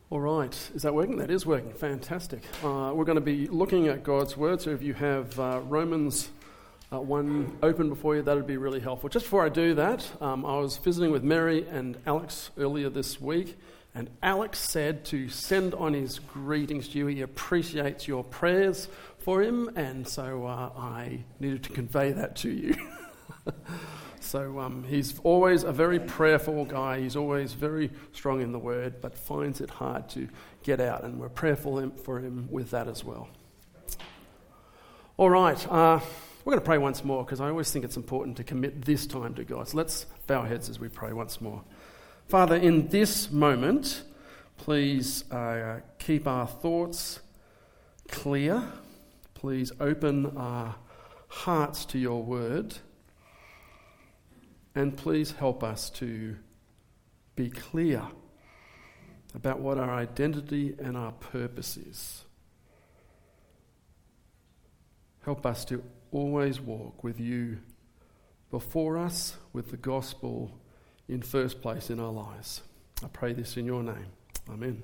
All right, is that working? That is working, fantastic. We're going to be looking at God's Word, so if you have Romans 1 open before you, that would be really helpful. Just before I do that, I was visiting with Mary and Alex earlier this week, and Alex said to send on his greetings to you. He appreciates your prayers for him, and so I needed to convey that to you. So he's always a very prayerful guy. He's always very strong in the Word, but finds it hard to get out, and we're prayerful for him with that as well. All right, we're going to pray once more, because I always think it's important to commit this time to God. So let's bow our heads as we pray once more. Father, in this moment, please keep our thoughts clear. Please open our hearts to your Word. And please help us to be clear about what our identity and our purpose is. Help us to always walk with you before us, with the gospel in first place in our lives. I pray this in your name. Amen.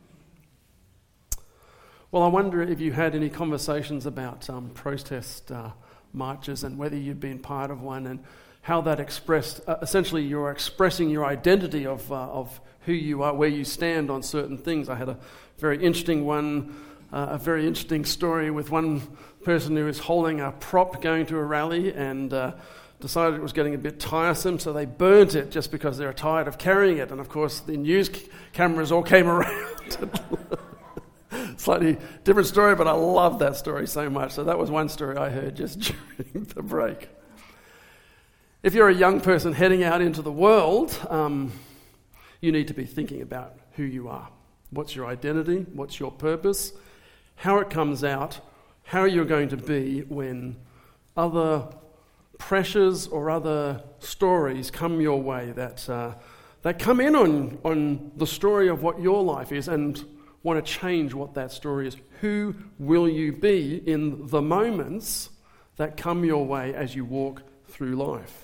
Well, I wonder if you had any conversations about protest marches and whether you'd been part of one and how that expressed, essentially you're expressing your identity of who you are, where you stand on certain things. I had a very interesting a very interesting story with one person who was holding a prop going to a rally and decided it was getting a bit tiresome, so they burnt it just because they were tired of carrying it. And of course the news cameras all came around. Slightly different story, but I love that story so much. So that was one story I heard just during the break. If you're a young person heading out into the world, you need to be thinking about who you are. What's your identity? What's your purpose? How it comes out? How you're going to be when other pressures or other stories come your way that come in on the story of what your life is and want to change what that story is. Who will you be in the moments that come your way as you walk through life?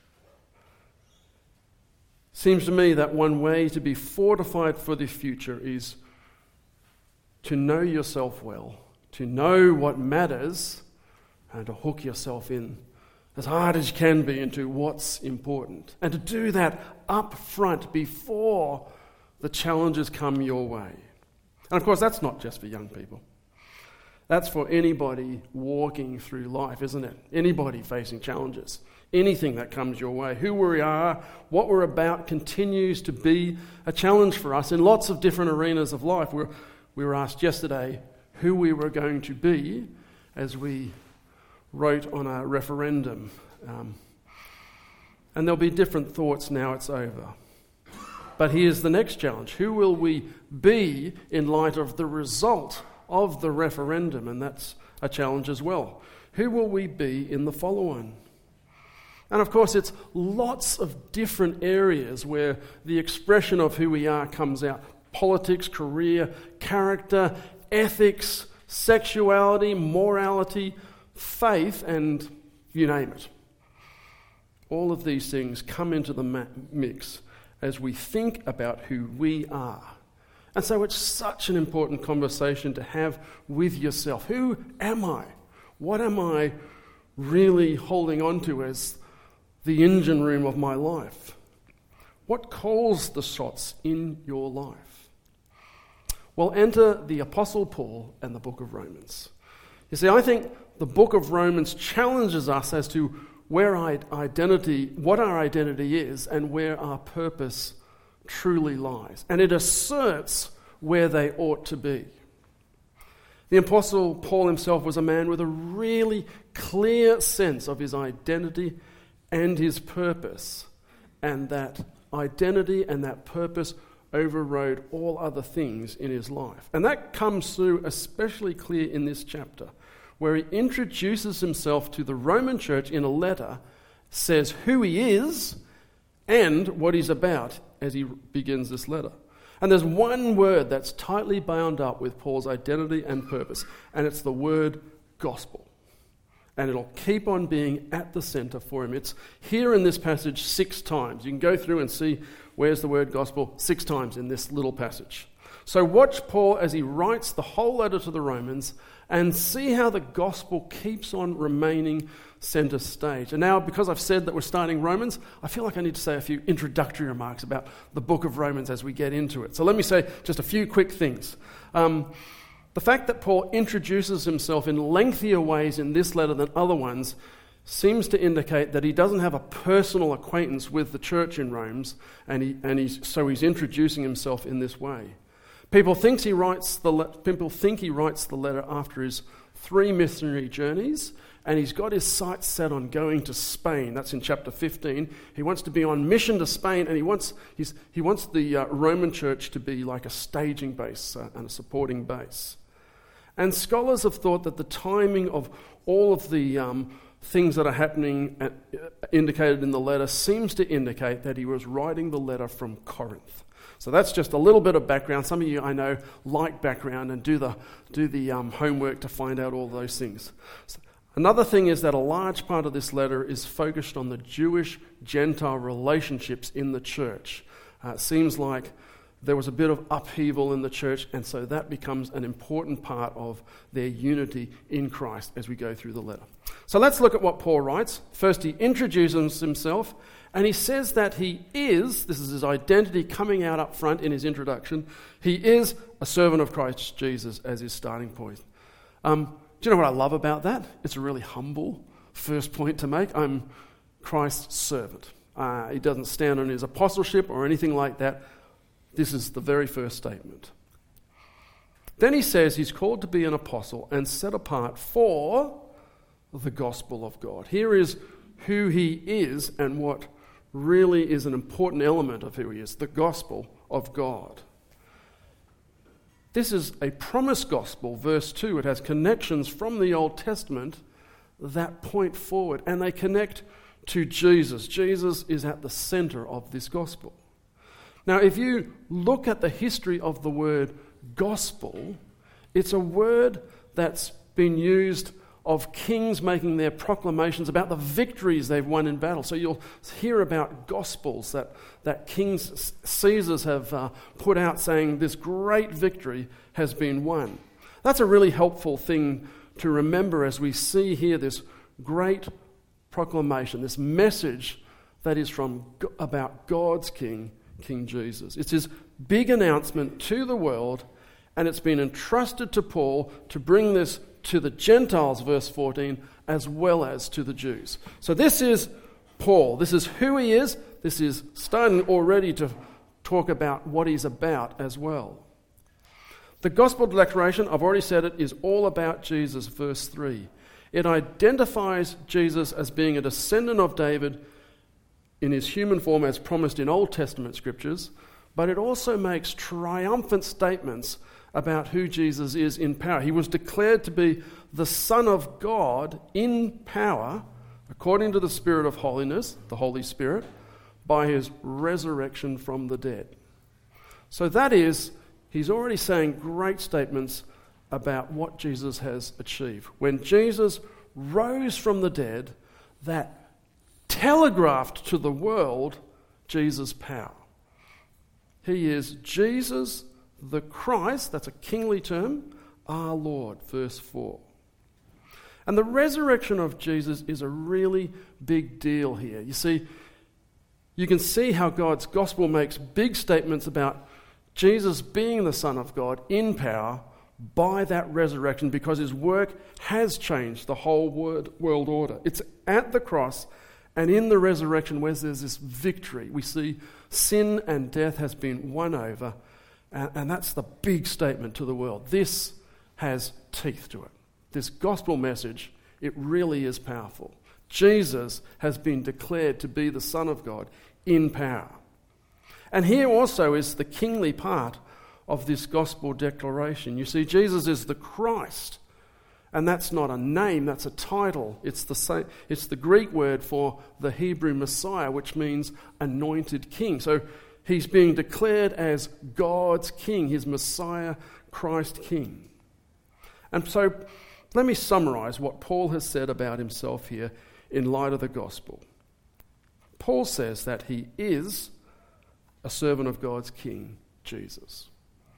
Seems to me that one way to be fortified for the future is to know yourself well, to know what matters, and to hook yourself in as hard as you can be into what's important. And to do that up front before the challenges come your way. And of course, that's not just for young people. That's for anybody walking through life, isn't it? Anybody facing challenges. Anything that comes your way. Who we are, what we're about continues to be a challenge for us in lots of different arenas of life. We were asked yesterday who we were going to be as we wrote on a referendum. And there'll be different thoughts now it's over. But here's the next challenge. Who will we be in light of the result of the referendum? And that's a challenge as well. Who will we be in the follow-on? And of course, it's lots of different areas where the expression of who we are comes out. Politics, career, character, ethics, sexuality, morality, faith, and you name it. All of these things come into the mix as we think about who we are. And so it's such an important conversation to have with yourself. Who am I? What am I really holding on to as the engine room of my life? What calls the shots in your life? Well, enter the Apostle Paul and the book of Romans. You see, I think the book of Romans challenges us as to what our identity is and where our purpose truly lies. And it asserts where they ought to be. The Apostle Paul himself was a man with a really clear sense of his identity and his purpose, and that identity and that purpose overrode all other things in his life. And that comes through especially clear in this chapter, where he introduces himself to the Roman church in a letter, says who he is and what he's about as he begins this letter. And there's one word that's tightly bound up with Paul's identity and purpose, and it's the word gospel. And it'll keep on being at the center for him. It's here in this passage 6 times. You can go through and see where's the word gospel 6 times in this little passage. So watch Paul as he writes the whole letter to the Romans and see how the gospel keeps on remaining center stage. And now, because I've said that we're starting Romans, I feel like I need to say a few introductory remarks about the book of Romans as we get into it. So let me say just a few quick things. The fact that Paul introduces himself in lengthier ways in this letter than other ones seems to indicate that he doesn't have a personal acquaintance with the church in Rome, so he's introducing himself in this way. People think he writes the letter after his 3 missionary journeys, and he's got his sights set on going to Spain. That's in chapter 15. He wants to be on mission to Spain, and he wants the Roman church to be like a staging base and a supporting base. And scholars have thought that the timing of all of the things that are happening indicated in the letter seems to indicate that he was writing the letter from Corinth. So that's just a little bit of background. Some of you, I know, like background and do the homework to find out all those things. Another thing is that a large part of this letter is focused on the Jewish-Gentile relationships in the church. It seems like there was a bit of upheaval in the church, and so that becomes an important part of their unity in Christ as we go through the letter. So let's look at what Paul writes. First, he introduces himself, and he says that he is, this is his identity coming out up front in his introduction, he is a servant of Christ Jesus as his starting point. Do you know what I love about that? It's a really humble first point to make. I'm Christ's servant. He doesn't stand on his apostleship or anything like that. This is the very first statement. Then he says he's called to be an apostle and set apart for the gospel of God. Here is who he is and what really is an important element of who he is, the gospel of God. This is a promised gospel, verse 2. It has connections from the Old Testament that point forward, and they connect to Jesus. Jesus is at the center of this gospel. Now, if you look at the history of the word gospel, it's a word that's been used of kings making their proclamations about the victories they've won in battle. So you'll hear about gospels that kings, Caesars have put out saying this great victory has been won. That's a really helpful thing to remember as we see here this great proclamation, this message that is about God's King, King Jesus. It's his big announcement to the world, and it's been entrusted to Paul to bring this to the Gentiles, verse 14, as well as to the Jews. So this is Paul. This is who he is. This is starting already to talk about what he's about as well. The gospel declaration, I've already said it, is all about Jesus, verse 3. It identifies Jesus as being a descendant of David in his human form as promised in Old Testament scriptures, but it also makes triumphant statements about who Jesus is in power. He was declared to be the Son of God in power, according to the Spirit of holiness, the Holy Spirit, by his resurrection from the dead. So that is, he's already saying great statements about what Jesus has achieved. When Jesus rose from the dead, that telegraphed to the world Jesus' power. He is Jesus the Christ, that's a kingly term, our Lord, verse 4. And the resurrection of Jesus is a really big deal here. You see, you can see how God's gospel makes big statements about Jesus being the Son of God in power by that resurrection, because his work has changed the whole world order. It's at the cross and in the resurrection where there's this victory. We see sin and death has been won over, and that's the big statement to the world. This has teeth to it. This gospel message, it really is powerful. Jesus has been declared to be the Son of God in power. And here also is the kingly part of this gospel declaration. You see, Jesus is the Christ, and that's not a name, that's a title. It's the Greek word for the Hebrew Messiah, which means anointed king. So he's being declared as God's king, his Messiah, Christ King. And so let me summarize what Paul has said about himself here in light of the gospel. Paul says that he is a servant of God's King, Jesus.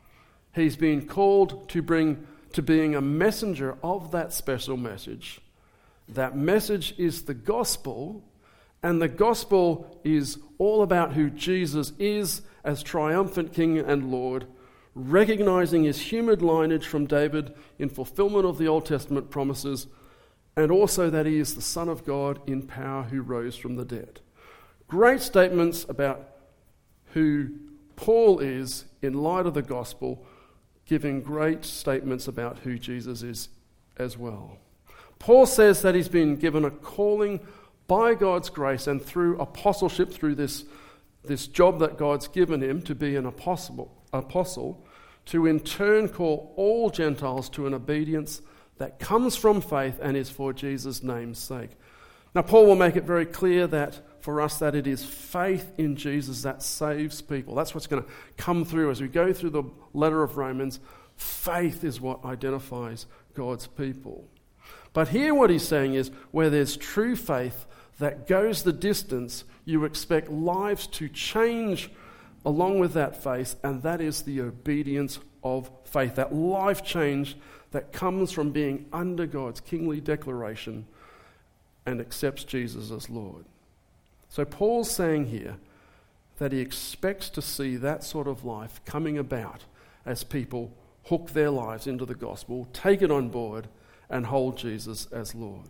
He's been called to being a messenger of that special message. That message is the gospel, and the gospel is all about who Jesus is as triumphant King and Lord, recognizing his human lineage from David in fulfillment of the Old Testament promises, and also that he is the Son of God in power who rose from the dead. Great statements about who Paul is in light of the gospel, giving great statements about who Jesus is as well. Paul says that he's been given a calling by God's grace and through apostleship, through this job that God's given him to be an apostle, to in turn call all Gentiles to an obedience that comes from faith and is for Jesus' name's sake. Now, Paul will make it very clear that for us that it is faith in Jesus that saves people. That's what's going to come through as we go through the letter of Romans. Faith is what identifies God's people. But here what he's saying is, where there's true faith that goes the distance, you expect lives to change along with that faith, and that is the obedience of faith, that life change that comes from being under God's kingly declaration and accepts Jesus as Lord. So Paul's saying here that he expects to see that sort of life coming about as people hook their lives into the gospel, take it on board, and hold Jesus as Lord.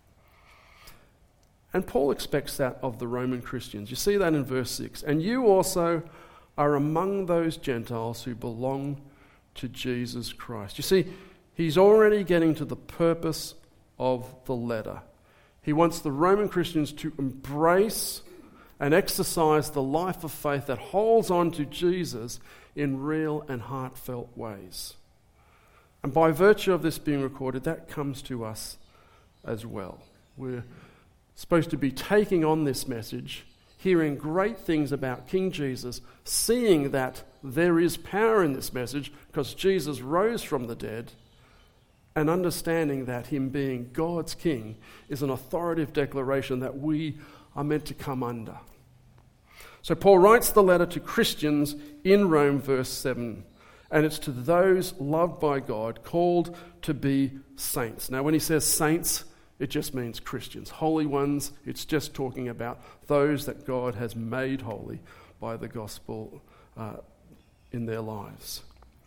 And Paul expects that of the Roman Christians. You see that in verse 6. And you also are among those Gentiles who belong to Jesus Christ. You see, he's already getting to the purpose of the letter. He wants the Roman Christians to embrace and exercise the life of faith that holds on to Jesus in real and heartfelt ways. And by virtue of this being recorded, that comes to us as well. We're supposed to be taking on this message, hearing great things about King Jesus, seeing that there is power in this message because Jesus rose from the dead, and understanding that him being God's king is an authoritative declaration that we are meant to come under. So Paul writes the letter to Christians in Rome, verse 7, and it's to those loved by God, called to be saints. Now when he says saints, it just means Christians. Holy ones, it's just talking about those that God has made holy by the gospel in their lives.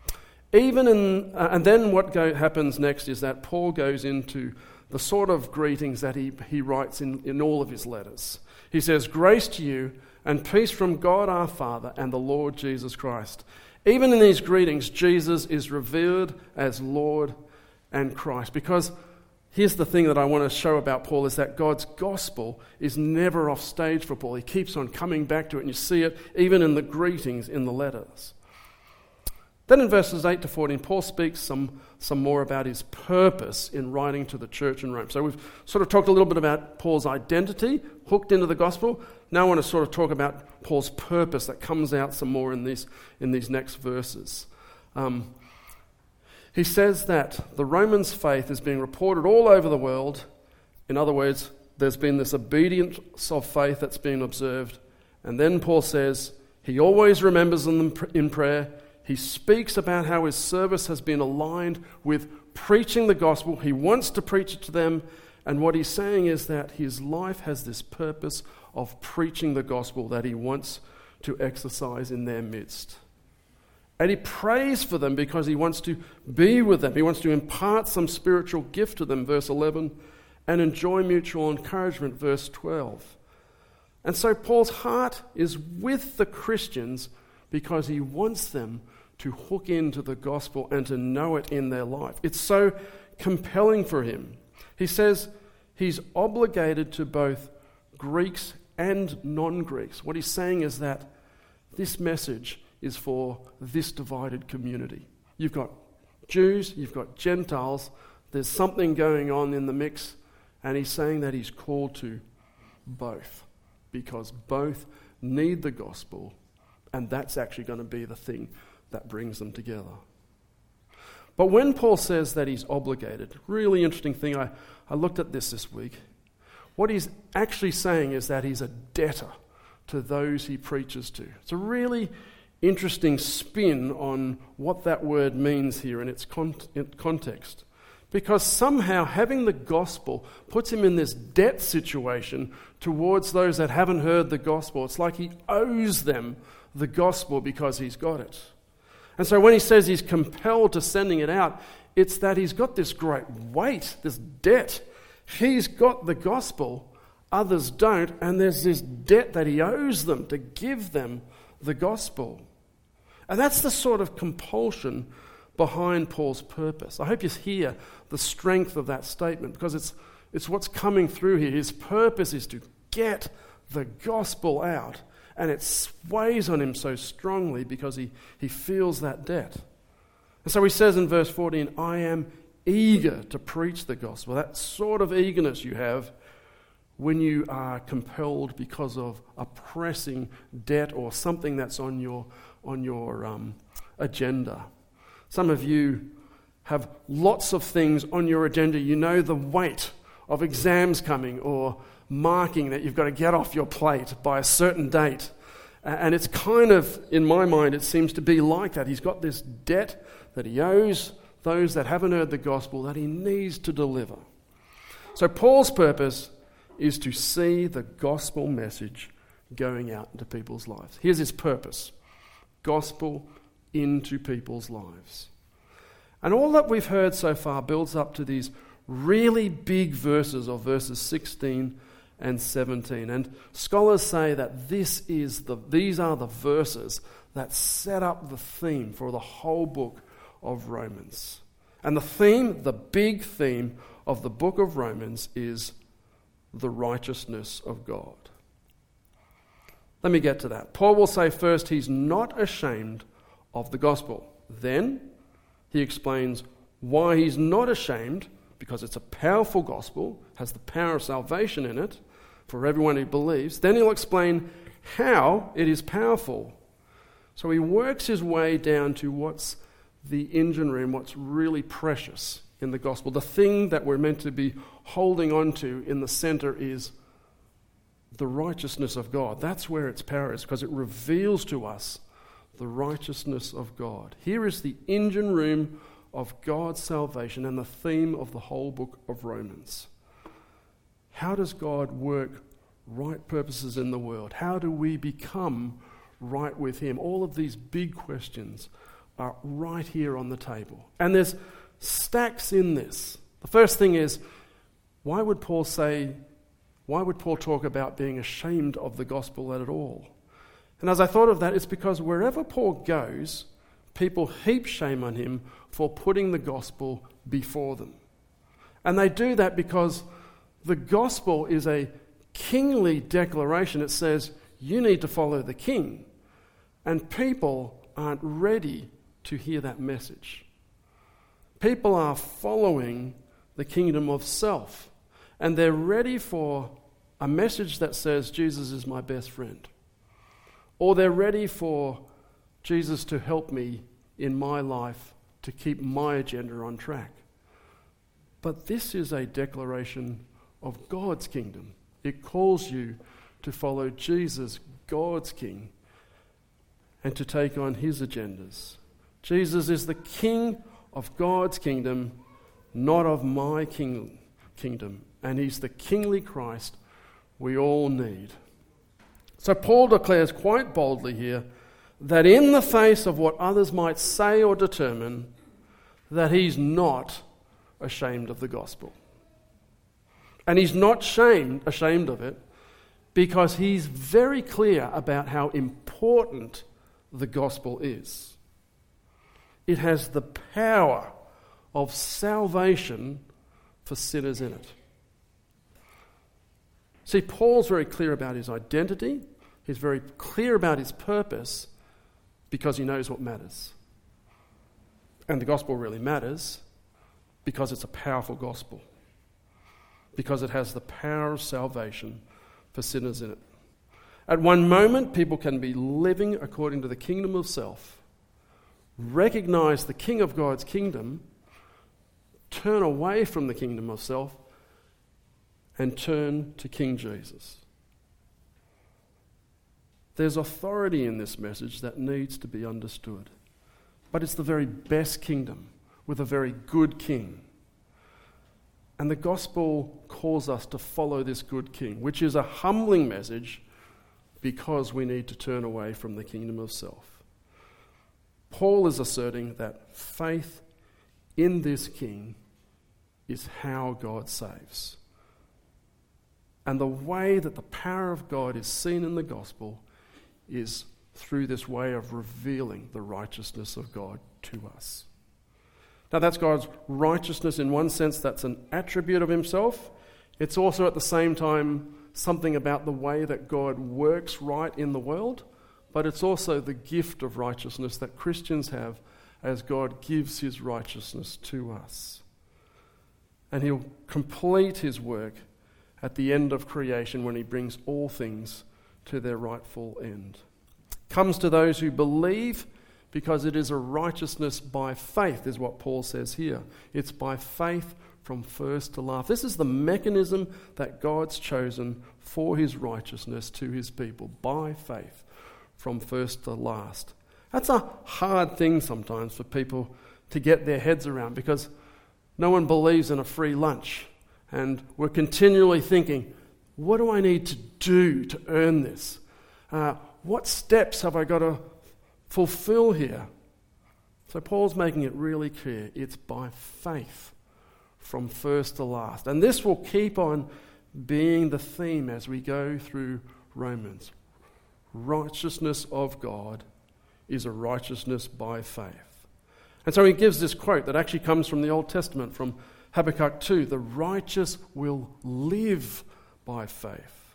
And then what happens next is that Paul goes into the sort of greetings that he writes in all of his letters. He says, "Grace to you and peace from God our Father and the Lord Jesus Christ." Even in these greetings, Jesus is revered as Lord and Christ. Because here's the thing that I want to show about Paul is that God's gospel is never off stage for Paul. He keeps on coming back to it, and you see it even in the greetings in the letters. Then in verses 8 to 14, Paul speaks some more about his purpose in writing to the church in Rome. So we've sort of talked a little bit about Paul's identity, hooked into the gospel. Now I want to sort of talk about Paul's purpose that comes out some more in these next verses. He says that the Romans' faith is being reported all over the world. In other words, there's been this obedience of faith that's been observed. And then Paul says he always remembers them in prayer. He speaks about how his service has been aligned with preaching the gospel. He wants to preach it to them. And what he's saying is that his life has this purpose of preaching the gospel that he wants to exercise in their midst. And he prays for them because he wants to be with them. He wants to impart some spiritual gift to them, verse 11, and enjoy mutual encouragement, verse 12. And so Paul's heart is with the Christians because he wants them to hook into the gospel and to know it in their life. It's so compelling for him. He says he's obligated to both Greeks and non-Greeks. What he's saying is that this message is for this divided community. You've got Jews, you've got Gentiles, there's something going on in the mix, and he's saying that he's called to both, because both need the gospel, and that's actually going to be the thing that brings them together. But when Paul says that he's obligated, really interesting thing, I looked at this week. What he's actually saying is that he's a debtor to those he preaches to. It's a really interesting spin on what that word means here in its context. Because somehow having the gospel puts him in this debt situation towards those that haven't heard the gospel. It's like he owes them the gospel because he's got it. And so when he says he's compelled to sending it out, it's that he's got this great weight, this debt. He's got the gospel, others don't, and there's this debt that he owes them to give them the gospel. And that's the sort of compulsion behind Paul's purpose. I hope you hear the strength of that statement, because it's what's coming through here. His purpose is to get the gospel out, and it weighs on him so strongly because he feels that debt. And so he says in verse 14, I am eager to preach the gospel. That sort of eagerness you have when you are compelled because of a pressing debt or something that's on your agenda. Some of you have lots of things on your agenda. You know the weight of exams coming or marking that you've got to get off your plate by a certain date. And it's kind of, in my mind, it seems to be like that. He's got this debt that he owes those that haven't heard the gospel that he needs to deliver. So Paul's purpose is to see the gospel message going out into people's lives. Here's his purpose: gospel into people's lives. And all that we've heard so far builds up to these really big verses of verses 16 and 17. And scholars say that these are the verses that set up the theme for the whole book of Romans. And the big theme of the book of Romans is the righteousness of God. Let me get to that. Paul will say first he's not ashamed of the gospel. Then he explains why he's not ashamed, because it's a powerful gospel, has the power of salvation in it for everyone who believes. Then he'll explain how it is powerful. So he works his way down to what's the engine room, what's really precious in the gospel. The thing that we're meant to be holding on to in the center is the righteousness of God. That's where its power is, because it reveals to us the righteousness of God. Here is the engine room of God's salvation and the theme of the whole book of Romans. How does God work right purposes in the world? How do we become right with him? All of these big questions are right here on the table. And there's stacks in this. The first thing is, why would Paul talk about being ashamed of the gospel at all? And as I thought of that, it's because wherever Paul goes, people heap shame on him for putting the gospel before them. And they do that because the gospel is a kingly declaration. It says, you need to follow the king. And people aren't ready to hear that message. People are following the kingdom of self. And they're ready for a message that says, Jesus is my best friend. Or they're ready for Jesus to help me in my life to keep my agenda on track. But this is a declaration of God's kingdom. It calls you to follow Jesus, God's King, and to take on his agendas. Jesus is the King of God's kingdom, not of my kingdom. And he's the kingly Christ we all need. So Paul declares quite boldly here that in the face of what others might say or determine, that he's not ashamed of the gospel. And he's not ashamed of it because he's very clear about how important the gospel is. It has the power of salvation for sinners in it. See, Paul's very clear about his identity. He's very clear about his purpose because he knows what matters. And the gospel really matters because it's a powerful gospel. Because it has the power of salvation for sinners in it. At one moment, people can be living according to the kingdom of self, recognize the King of God's kingdom, turn away from the kingdom of self, and turn to King Jesus. There's authority in this message that needs to be understood. But it's the very best kingdom with a very good king. And the gospel calls us to follow this good king, which is a humbling message because we need to turn away from the kingdom of self. Paul is asserting that faith in this king is how God saves. And the way that the power of God is seen in the gospel is through this way of revealing the righteousness of God to us. Now that's God's righteousness in one sense, that's an attribute of himself. It's also at the same time something about the way that God works right in the world, but it's also the gift of righteousness that Christians have as God gives his righteousness to us. And he'll complete his work at the end of creation when he brings all things to their rightful end. Comes to those who believe because it is a righteousness by faith, is what Paul says here. It's by faith from first to last. This is the mechanism that God's chosen for his righteousness to his people, by faith from first to last. That's a hard thing sometimes for people to get their heads around because no one believes in a free lunch. And we're continually thinking, what do I need to do to earn this? What steps have I got to fulfill here? So Paul's making it really clear. It's by faith from first to last. And this will keep on being the theme as we go through Romans. Righteousness of God is a righteousness by faith. And so he gives this quote that actually comes from the Old Testament, from Habakkuk 2, the righteous will live by faith.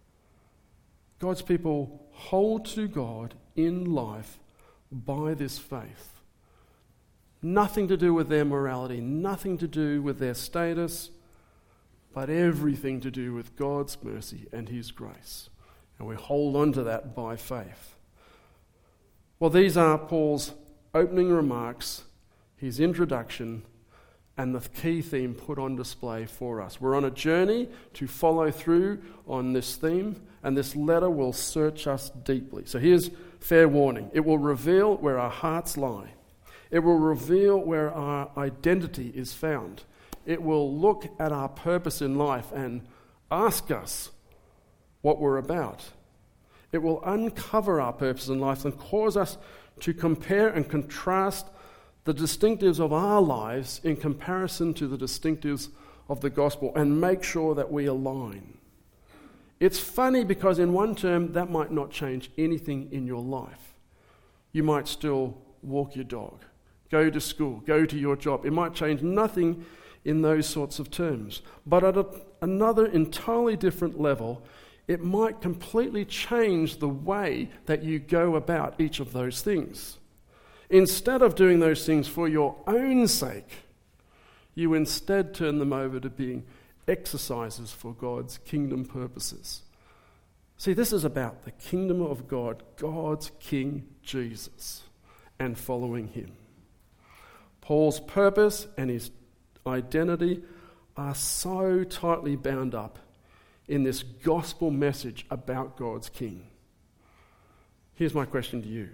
God's people hold to God in life by this faith. Nothing to do with their morality, nothing to do with their status, but everything to do with God's mercy and his grace. And we hold on to that by faith. Well, these are Paul's opening remarks, his introduction, and the key theme put on display for us. We're on a journey to follow through on this theme, and this letter will search us deeply. So here's fair warning. It will reveal where our hearts lie. It will reveal where our identity is found. It will look at our purpose in life and ask us what we're about. It will uncover our purpose in life and cause us to compare and contrast the distinctives of our lives in comparison to the distinctives of the gospel and make sure that we align. It's funny because in one term that might not change anything in your life. You might still walk your dog, go to school, go to your job. It might change nothing in those sorts of terms. But at another entirely different level, it might completely change the way that you go about each of those things. Instead of doing those things for your own sake, you instead turn them over to being exercises for God's kingdom purposes. See, this is about the kingdom of God, God's King Jesus, and following him. Paul's purpose and his identity are so tightly bound up in this gospel message about God's King. Here's my question to you.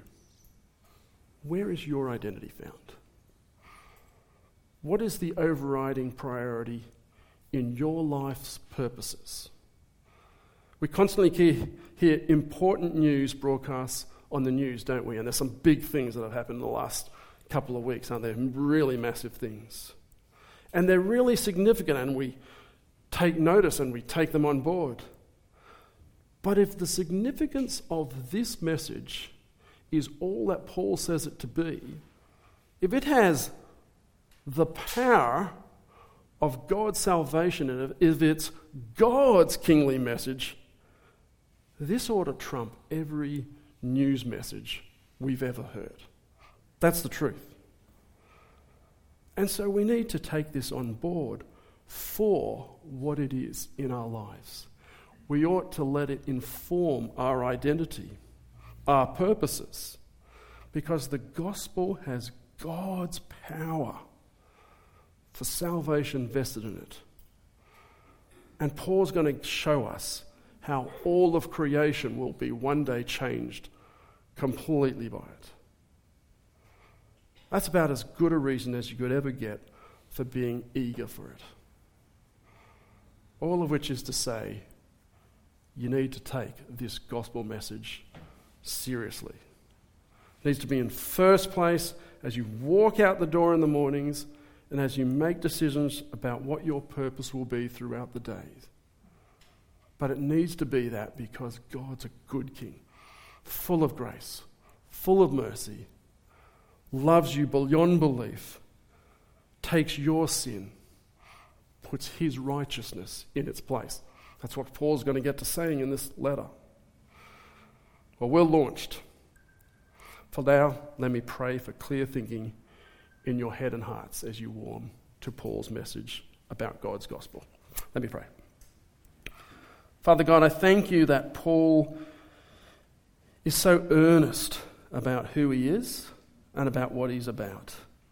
Where is your identity found? What is the overriding priority in your life's purposes? We constantly hear important news broadcasts on the news, don't we? And there's some big things that have happened in the last couple of weeks, aren't there? Really massive things. And they're really significant, and we take notice and we take them on board. But if the significance of this message is all that Paul says it to be, if it has the power of God's salvation in it, if it's God's kingly message, this ought to trump every news message we've ever heard. That's the truth. And so we need to take this on board for what it is in our lives. We ought to let it inform our identity, our purposes, because the gospel has God's power for salvation vested in it. And Paul's going to show us how all of creation will be one day changed completely by it. That's about as good a reason as you could ever get for being eager for it. All of which is to say, you need to take this gospel message seriously. It needs to be in first place as you walk out the door in the mornings and as you make decisions about what your purpose will be throughout the days. But it needs to be that because God's a good King, full of grace, full of mercy, loves you beyond belief, takes your sin, puts his righteousness in its place. That's what Paul's going to get to saying in this letter. Well, we're launched. For now, let me pray for clear thinking in your head and hearts as you warm to Paul's message about God's gospel. Let me pray. Father God, I thank you that Paul is so earnest about who he is and about what he's about.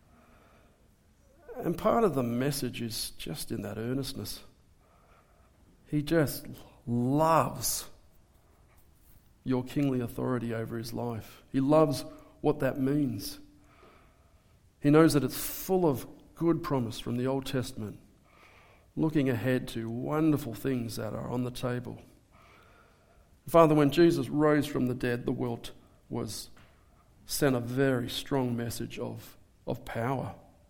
And part of the message is just in that earnestness. He just loves your kingly authority over his life. He loves what that means. He knows that it's full of good promise from the Old Testament, looking ahead to wonderful things that are on the table. Father, when Jesus rose from the dead, the world was sent a very strong message of power.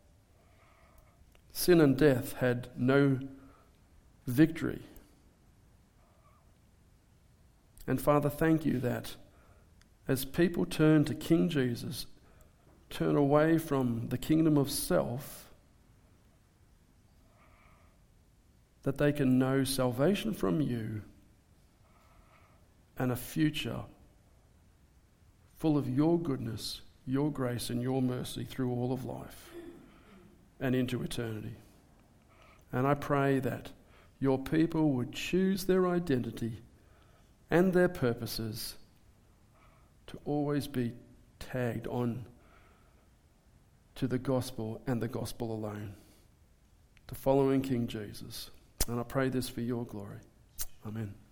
Sin and death had no victory. And Father, thank you that as people turn to King Jesus, turn away from the kingdom of self, that they can know salvation from you and a future full of your goodness, your grace and your mercy through all of life and into eternity. And I pray that your people would choose their identity and their purposes to always be tagged on to the gospel and the gospel alone, to following King Jesus. And I pray this for your glory. Amen.